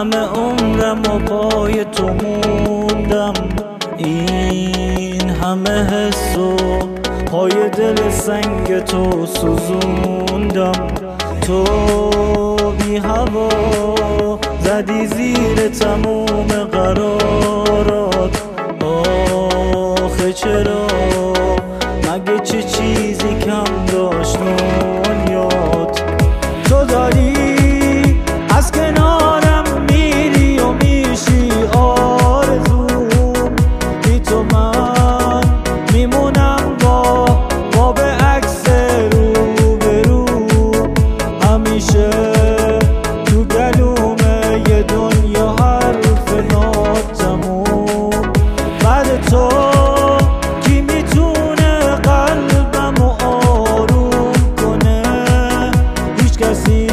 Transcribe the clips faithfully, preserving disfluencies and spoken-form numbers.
همه عمرم و پای تو موندم، این همه حس و پای دل سنگ تو سوزوندم. تو بی هوا زدی زیر تموم قرارات، آخه چرا مگه چه چیزی کم داشت دنیات؟ تو داری از کنارم میری و میشی آرزوم، بی تو من میمونم با با به عکس رو به رو، همیشه تو گلومه یه دنیا حرف ناتموم. بعد تو کی میتونه قلبمو آروم کنه؟ هیچ کسی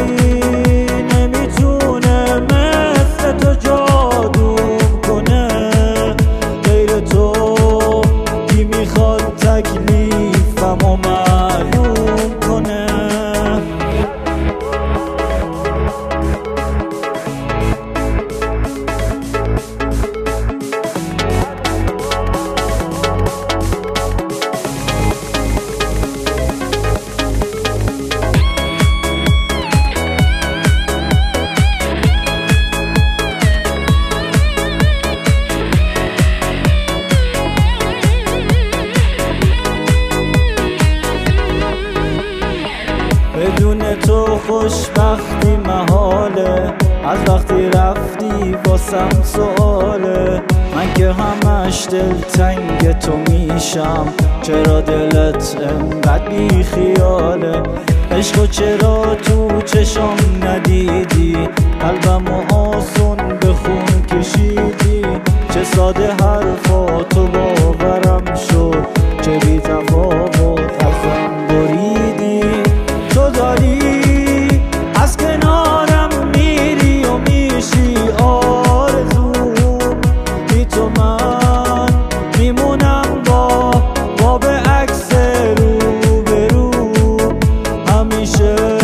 نمیتونه مثل تو جادوم کنه. غیر تو کی میخواد تکلیفمو معلوم کنه؟ بدون تو خوشبختی محاله، از وقتی رفتی واسم سواله. من که همش دلتنگ تو میشم، چرا دلت انقدر بی خیاله؟ عشقو چرا تو چشم ندیدی؟ قلبمو آسون به خون کشیدی. چه ساده حرفاتو باورم شد، چه بی تفاوت ازم بریدی. تو داری از کنارم میری و میشی آرزوم، بی تو من میمونم با با به عکس رو به رو، همیشه